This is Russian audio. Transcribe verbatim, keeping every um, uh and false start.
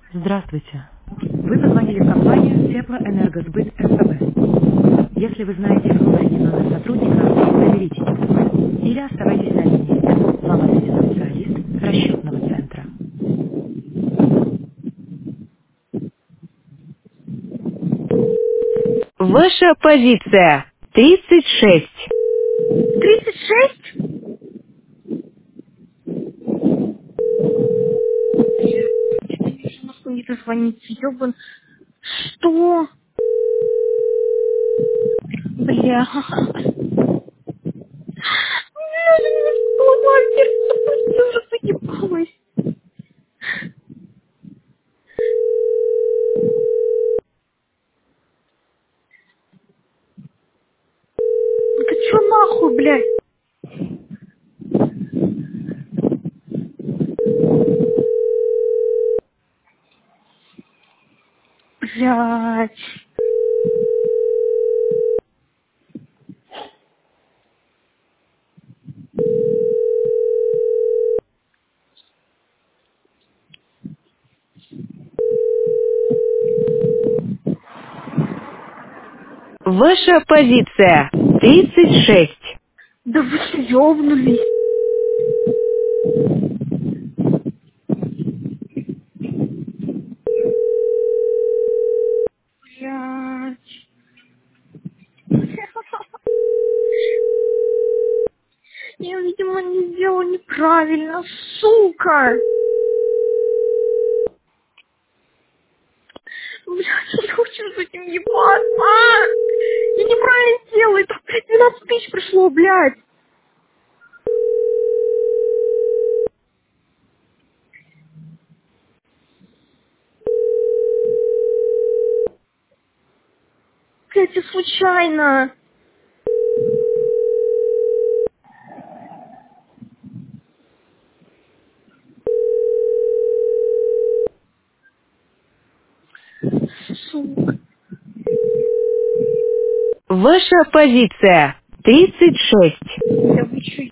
Здравствуйте. Вы позвонили в компанию Теплоэнергосбыт СПБ. Если вы знаете внутренний номер сотрудника, наберите телефон или оставайтесь на линии. Вам ответит специалист расчетного центра. Ваша позиция тридцать шесть. Тридцать шесть? Конечно, нахуй не дозвониться, ёбан. Что? Бля. Бля, что нахер? Я уже заебалась. Да чё нахуй, блядь? Блядь. Ваша позиция тридцать шесть. Да вы что, ёбнулись? Блядь. Я, видимо, не сделала неправильно, сука. Блядь, я не хочу с этим ебаться. Я неправильно делаю. Это, блядь, двенадцать тысяч пришло, блядь. Блядь, я случайно. Сука. Ваша позиция тридцать шесть. Да вы чё,